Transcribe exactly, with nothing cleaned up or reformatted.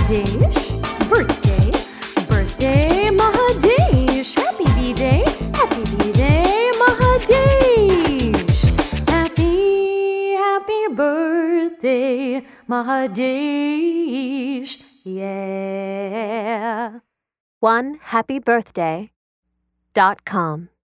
Mahadesh. Birthday, birthday, Mahadesh. Happy B-Day, happy B-Day, Mahadesh. Happy, happy birthday, Mahadesh. Yeah. one happy birthday dot com